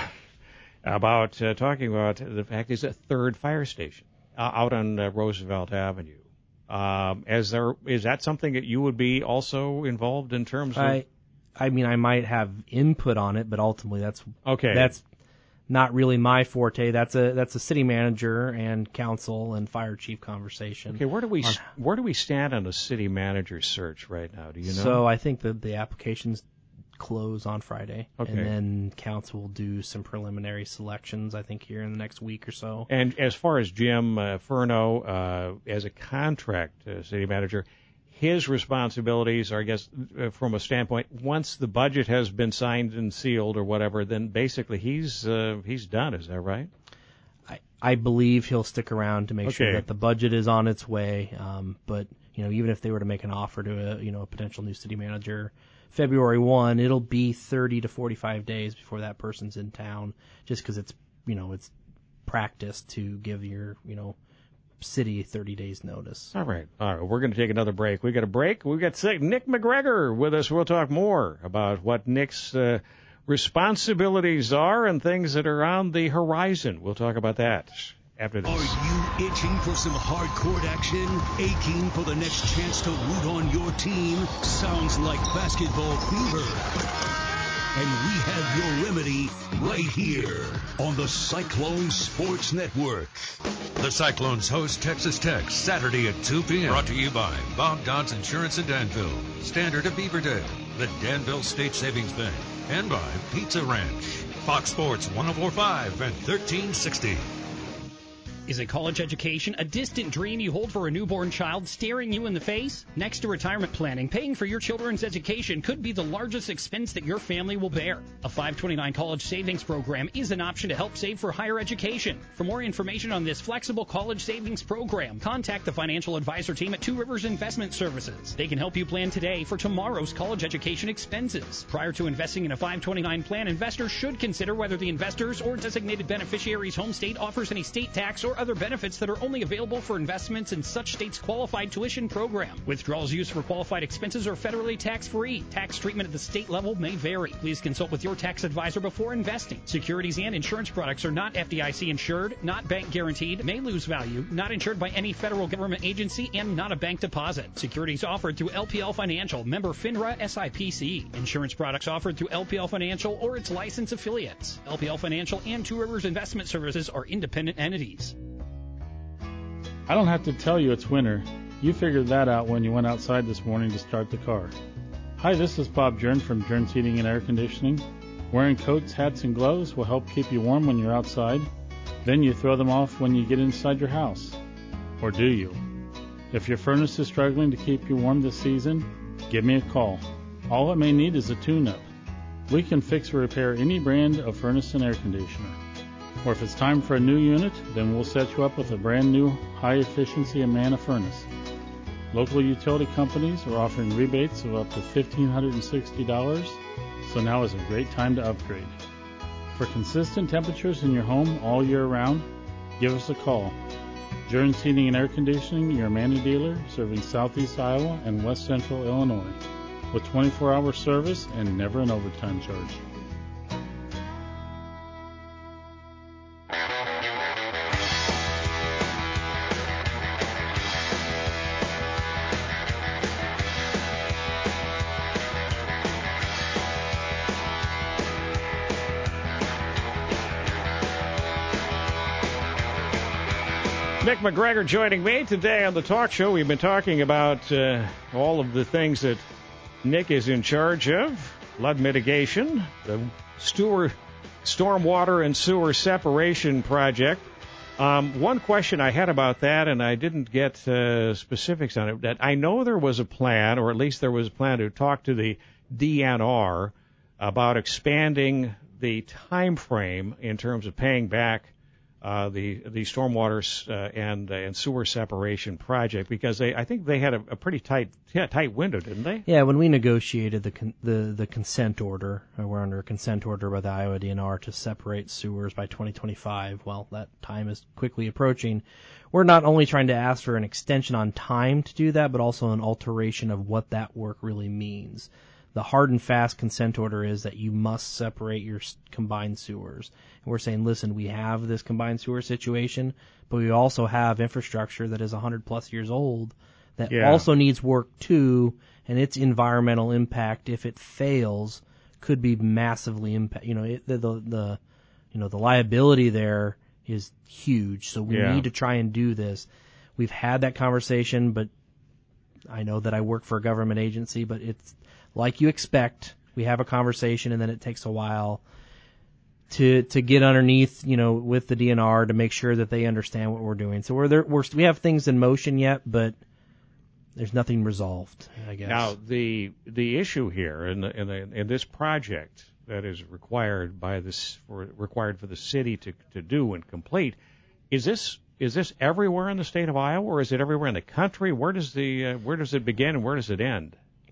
about uh, talking about the fact there's a third fire station uh, out on uh, Roosevelt Avenue. Um, as there is that something that you would be also involved in terms of? I, I mean, I might have input on it, but ultimately that's okay. That's not really my forte. That's a that's a city manager and council and fire chief conversation. Okay, where do we on, where do we stand on the city manager search right now? Do you know? So I think that the applications close on Friday, okay. and then council will do some preliminary selections. I think here in the next week or so. And as far as Jim uh, Furno uh, as a contract uh, city manager, his responsibilities are, I guess, uh, from a standpoint, once the budget has been signed and sealed or whatever, then basically he's uh, he's done. Is that right? I, I believe he'll stick around to make okay. sure that the budget is on its way. Um, but you know, even if they were to make an offer to a you know a potential new city manager, February first, it'll be thirty to forty-five days before that person's in town, just because it's you know it's practice to give your you know city thirty days notice. All right. All right. We're going to take another break. We got a break. We got Nick McGregor with us. We'll talk more about what Nick's uh, responsibilities are and things that are on the horizon. We'll talk about that after this. Are you itching for some hardcore action? Aching for the next chance to root on your team? Sounds like basketball fever. And we have your remedy right here on the Cyclone Sports Network. The Cyclones host Texas Tech Saturday at two p.m. Brought to you by Bob Dodds Insurance of Danville, Standard of Beaverdale, the Danville State Savings Bank, and by Pizza Ranch. Fox Sports one oh four point five and thirteen sixty. Is a college education a distant dream you hold for a newborn child staring you in the face? Next to retirement planning, paying for your children's education could be the largest expense that your family will bear. A five twenty-nine college savings program is an option to help save for higher education. For more information on this flexible college savings program, contact the financial advisor team at Two Rivers Investment Services. They can help you plan today for tomorrow's college education expenses. Prior to investing in a five twenty-nine plan, investors should consider whether the investor's or designated beneficiary's home state offers any state tax or other benefits that are only available for investments in such state's qualified tuition program. Withdrawals used for qualified expenses are federally tax-free. Tax treatment at the state level may vary. Please consult with your tax advisor before investing. Securities and insurance products are not F D I C insured, not bank guaranteed, may lose value, not insured by any federal government agency, and not a bank deposit. Securities offered through L P L Financial, member FINRA S I P C. Insurance products offered through L P L Financial or its licensed affiliates. L P L Financial and Two Rivers Investment Services are independent entities. I don't have to tell you it's winter. You figured that out when you went outside this morning to start the car. Hi, this is Bob Jern from Jern's Heating and Air Conditioning. Wearing coats, hats, and gloves will help keep you warm when you're outside. Then you throw them off when you get inside your house. Or do you? If your furnace is struggling to keep you warm this season, give me a call. All it may need is a tune-up. We can fix or repair any brand of furnace and air conditioner. Or if it's time for a new unit, then we'll set you up with a brand new high-efficiency Amana furnace. Local utility companies are offering rebates of up to one thousand five hundred sixty dollars, so now is a great time to upgrade. For consistent temperatures in your home all year round, give us a call. Jern's Heating and Air Conditioning, your Amana dealer, serving southeast Iowa and west central Illinois, with twenty-four hour service and never an overtime charge. Nick McGregor joining me today on the talk show. We've been talking about uh, all of the things that Nick is in charge of: flood mitigation, the sewer, stormwater and sewer separation project. Um, one question I had about that, and I didn't get uh, specifics on it, that I know there was a plan, or at least there was a plan to talk to the D N R about expanding the time frame in terms of paying back Uh, the the stormwater uh, and uh, and sewer separation project, because they I think they had a, a pretty tight yeah, tight window, didn't they? Yeah, when we negotiated the con- the the consent order, uh, we're under a consent order by the Iowa D N R to separate sewers by twenty twenty-five. Well, that time is quickly approaching. We're not only trying to ask for an extension on time to do that, but also an alteration of what that work really means. The hard and fast consent order is that you must separate your combined sewers. And we're saying, listen, we have this combined sewer situation, but we also have infrastructure that is one hundred plus years old that yeah. also needs work too, and its environmental impact, if it fails, could be massively impact. You know, it, the, the the you know the liability there is huge. So we yeah. need to try and do this. We've had that conversation, but I know that I work for a government agency, but it's like you expect. We have a conversation, and then it takes a while to to get underneath, you know, with the D N R to make sure that they understand what we're doing. So we're there. We're, we have things in motion yet, but there's nothing resolved, I guess. Now, the the issue here in the, in, the, in this project that is required by this for, required for the city to to do and complete, is this is this everywhere in the state of Iowa, or is it everywhere in the country? Where does the uh, where does it begin and where does it end?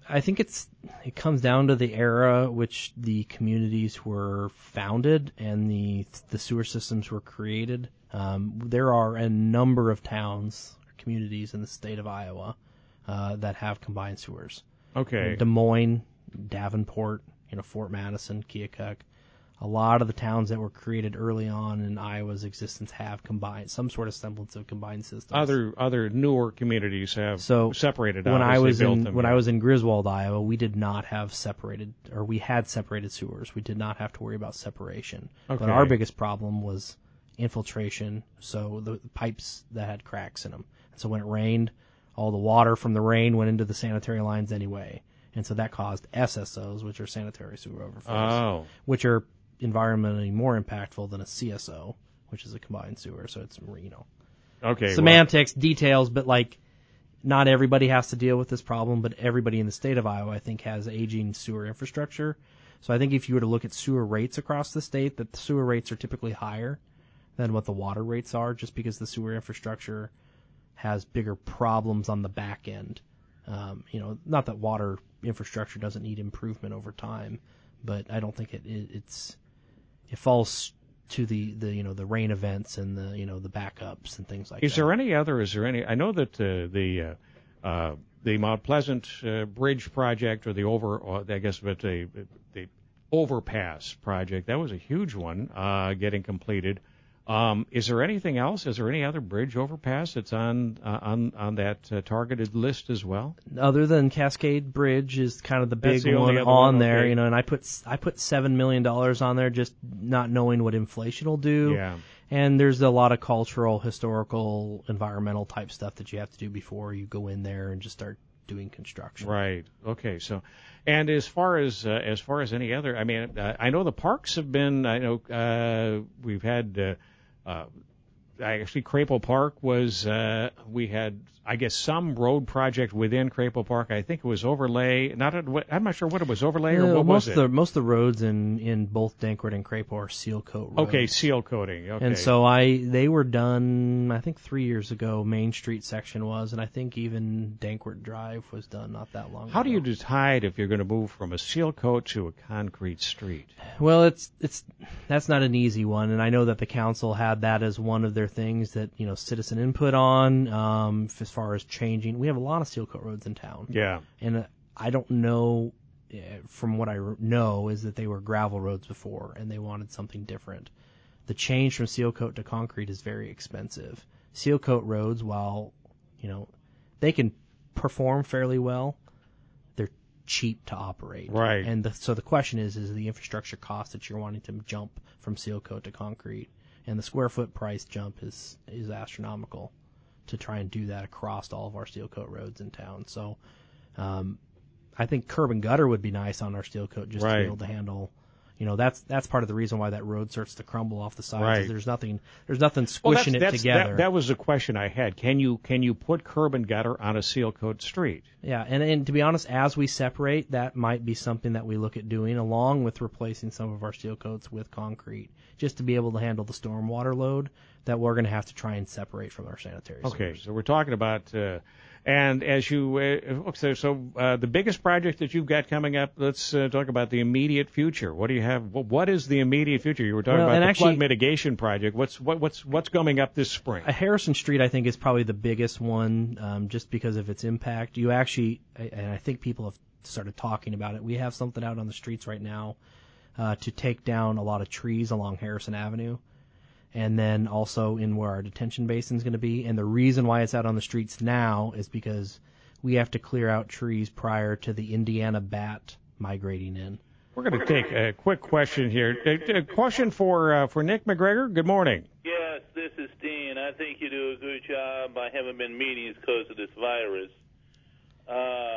I think it's it comes down to the era which the communities were founded and the the sewer systems were created. Um, there are a number of towns, communities in the state of Iowa uh, that have combined sewers. Okay. Des Moines, Davenport, you know, Fort Madison, Keokuk. A lot of the towns that were created early on in Iowa's existence have combined some sort of semblance of combined systems. Other other newer communities have so separated out when as I was they built in them. when yeah. I was in Griswold, Iowa, we did not have separated, or we had separated sewers. We did not have to worry about separation. Okay. But our biggest problem was infiltration. So the, the pipes that had cracks in them. So when it rained, all the water from the rain went into the sanitary lines anyway, and so that caused S S Os, which are sanitary sewer overflows, Oh. which are environmentally more impactful than a C S O, which is a combined sewer. So it's, you know, Okay. semantics, details, but like not everybody has to deal with this problem, but everybody in the state of Iowa, I think, has aging sewer infrastructure. So I think if you were to look at sewer rates across the state, that the sewer rates are typically higher than what the water rates are, just because the sewer infrastructure has bigger problems on the back end. Um, you know, not that water infrastructure doesn't need improvement over time, but I don't think it, it it's it falls to the, the you know the rain events and the you know the backups and things like Is that. there any other? Is there any? I know that uh, the uh, uh, the Mount Pleasant uh, Bridge project, or the over, or I guess, but the the overpass project, that was a huge one, uh, getting completed. Um, is there anything else? Is there any other bridge overpass that's on uh, on on that uh, targeted list as well? Other than Cascade Bridge is kind of the That's big the only one other on one? there, Okay. you know, and I put I put seven million dollars on there, just not knowing what inflation will do. Yeah. And there's a lot of cultural, historical, environmental type stuff that you have to do before you go in there and just start doing construction. Right. Okay. So, and as far as uh, as far as any other, I mean, uh, I know the parks have been. I know uh, we've had. Uh, uh, Actually, Crapo Park was, uh, we had, I guess, some road project within Crapo Park. I think it was overlay. Not, a, I'm not sure what it was, overlay or Uh, what most was of it? the most of the roads in, in both Dankwart and Crapo are seal coat roads. Okay, seal coating. Okay. And so I they were done, I think three years ago. Main Street section was, and I think even Dankwart Drive was done not that long How ago. do you decide if you're going to move from a seal coat to a concrete street? Well, it's it's that's not an easy one, and I know that the council had that as one of their things that you know citizen input on. Um, as far as changing, we have a lot of seal coat roads in town. Yeah. And uh, I don't know, uh, from what I r- know, is that they were gravel roads before, and they wanted something different. The change from seal coat to concrete is very expensive. Seal coat roads, while you know they can perform fairly well, they're cheap to operate. Right. And the, so the question is, is the infrastructure cost that you're wanting to jump from seal coat to concrete, and the square foot price jump is is astronomical to try and do that across all of our steel coat roads in town. So um, I think curb and gutter would be nice on our steel coat, just to Right. be able to handle. You know, that's that's part of the reason why that road starts to crumble off the sides. Right. Is there's nothing there's nothing Well, squishing that's, it that's, together. That, that was the question I had. Can you can you put curb and gutter on a seal coat street? Yeah, and, and to be honest, as we separate, that might be something that we look at doing, along with replacing some of our steel coats with concrete, just to be able to handle the stormwater load that we're going to have to try and separate from our sanitary Okay, sewers. so we're talking about, uh, and as you, uh, okay, so uh, the biggest project that you've got coming up, let's uh, talk about the immediate future. What do you have? What is the immediate future? You were talking Well, about and the actually- flood mitigation project. What's what, what's what's coming up this spring? Uh, Harrison Street, I think, is probably the biggest one, um, just because of its impact. You actually, I- and I think people have started talking about it. We have something out on the streets right now uh, to take down a lot of trees along Harrison Avenue, and then also in where our detention basin is going to be. And the reason why it's out on the streets now is because we have to clear out trees prior to the Indiana bat migrating in. We're going to take a quick question here. A, a question for uh, for Nick McGregor. Good morning. Yes, this is Dean. I think you do a good job. I haven't been meetings because of this virus. Uh,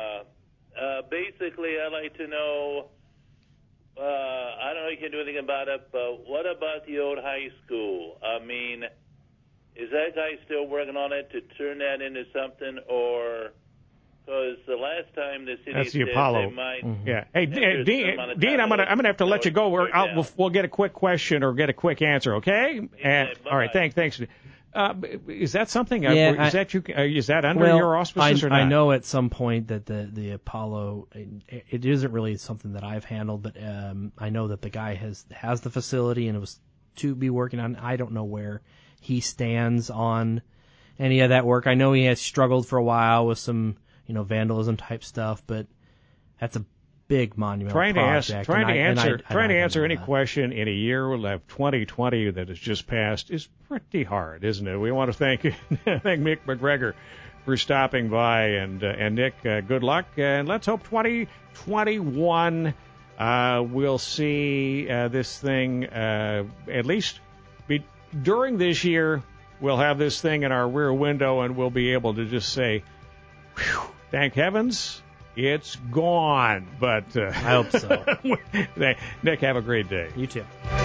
uh, basically, I'd like to know, uh, I don't know if you can do anything about it, but what about the old high school? I mean, is that guy still working on it to turn that into something, or... Because the last time the city That's the said Apollo. they might... Mm-hmm. Yeah. Hey, D- There's Dean, some amount of Dean, time I'm gonna I'm gonna have to let you go. We're, right I'll, now. we'll, we'll get a quick question or get a quick answer. Okay. And, all right. Thanks. Thanks. Uh, is that something? Yeah, uh, is I, that you? Uh, is that under well, your auspices I, or not? I know at some point that the the Apollo, it, it isn't really something that I've handled, but um, I know that the guy has has the facility and it was to be working on. I don't know where he stands on any of that work. I know he has struggled for a while with some, you know, vandalism type stuff, but that's a big monumental trying to project. ask, trying to I, answer, I, trying I to answer any that. question in a year of twenty twenty that has just passed is pretty hard, isn't it? We want to thank thank Mick McGregor for stopping by, and uh, and Nick, uh, good luck, and let's hope twenty twenty-one uh, we'll see uh, this thing uh, at least be during this year. We'll have this thing in our rear window, and we'll be able to just say, whew, thank heavens. It's gone, but uh, I hope so. Nick, have a great day. You too.